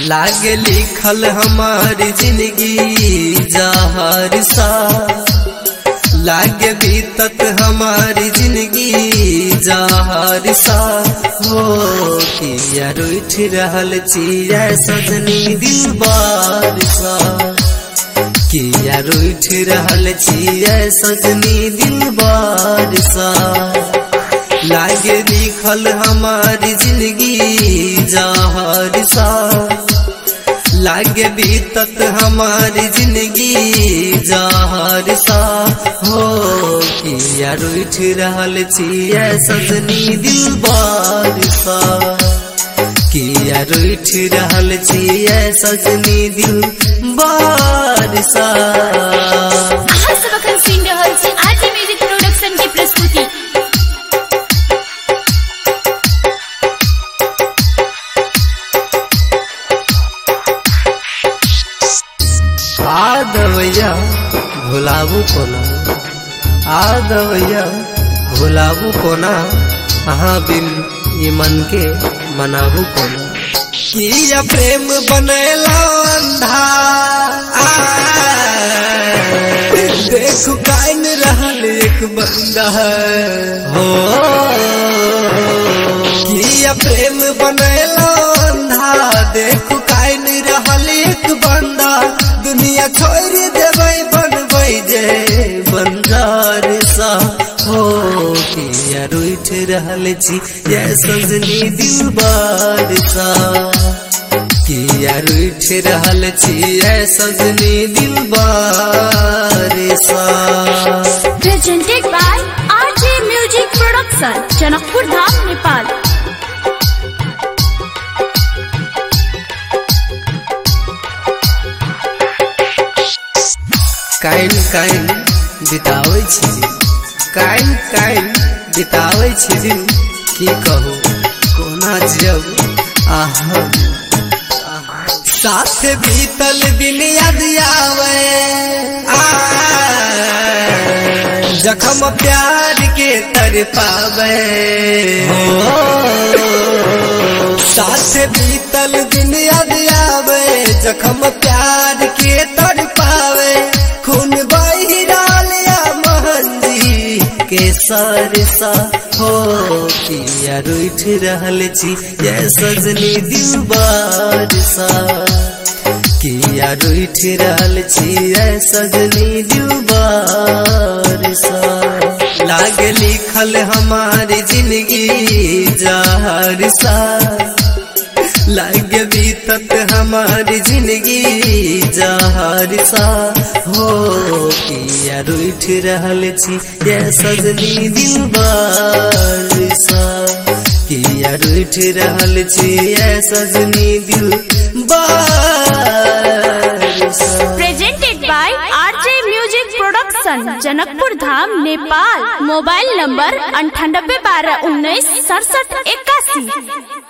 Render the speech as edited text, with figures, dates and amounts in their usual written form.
लागे लिखल हमारी जिंदगी जहर सा, लागे बीतत हमारी जिंदगी जहर सा हो। किया उठ रहल चिया सजनी दिल बार सा, किया उठ रहल चिया सजनी दिल बार सा। लागे लिखल हमारी जिंदगी जहर सा, लागे बीतत हमारी जिंदगी जहर सा हो। किया उठ रहल छिया सजनी दिल बार सा, किया उठ रहल छिया सजनी दिल बार सा। आरजे म्यूजिक प्रोडक्शन की प्रस्तुति। आदवैया भुलाबू कोना, आदवैया भुलाबू कोना, अहाँ बिन ये मन के मनाबू कोना। किया प्रेम बनेला अंधा, देखो काइन रहल एक बंदा हो। किया प्रेम बनेला अंधा, देखो काइन रहल एक बंदा। दुनिया छोड़ देबै बनबै जे बंजार सा हो। किया उठ रहल छी ये सजनी दिल बार सा, किया उठ रहल छी ये सजनी दिल बार सा। Presented by RJ music production, Janakpur Dham, Nepal. काइन काइन बितावे छी दिन, काइन काइन बितावे छी दिन। की कहू कोना जब आहा साथ बीतल दिन याद आवे, जखम प्यार के तर पावे हो। साथ बीतल दिन याद आवे, जखम प्यार के तर पावे। खून बहिरालिया महंदी के सरसा हो। किया उठ रहल छी ये सजनी दिल बार सा, किया उठ रहल छी ये सजनी दिल बार सा। लागे लिखल हमारी जिंदगी जहर सा, लागे बीतत हमारी जिंदगी जहर सा हो। किया उठ रहल छी ये सजनी दिल बार सा, किया उठ रहल छी ये सजनी दिल बार सा। Presented by RJ music production, Janakpur Dham, Nepal. Mobile number 98 12 19 67 81।